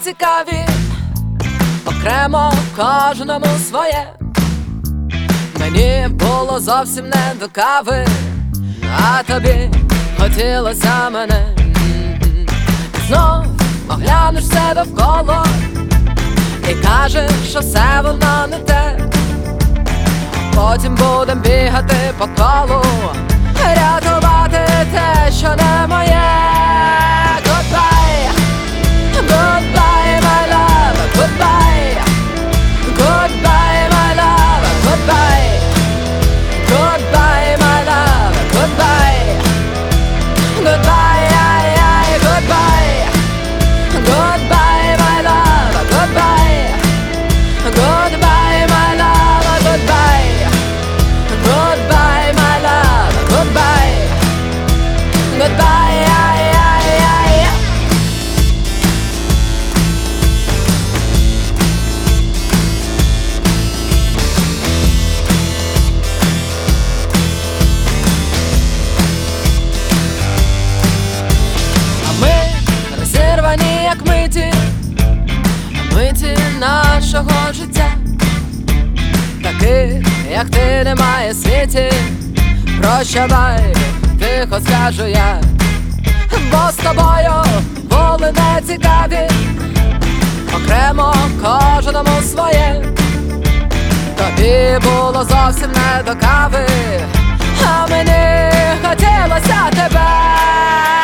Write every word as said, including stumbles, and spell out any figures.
цікаві, окремо кожному своє. Мені було зовсім не до кави, а тобі хотілося мене. Знов оглянешся довкола і кажеш, що все воно не те. Потім будем бігати по колу, рятувати те, що не моє. Goodbye, goodbye, my love, goodbye, goodbye, my love, goodbye, goodbye, my love, goodbye, goodbye, ay, ay, goodbye, goodbye, my love, goodbye, goodbye, my love, goodbye, goodbye, my love, goodbye, goodbye, ay, ay, ay. Розірвані, як миті, миті нашого життя. Таких, як ти, немає в світі. Прощавай, тихо скажу я, бо з тобою були не цікаві, окремо кожному своє. Тобі було зовсім не до кави, а мені хотілося тебе.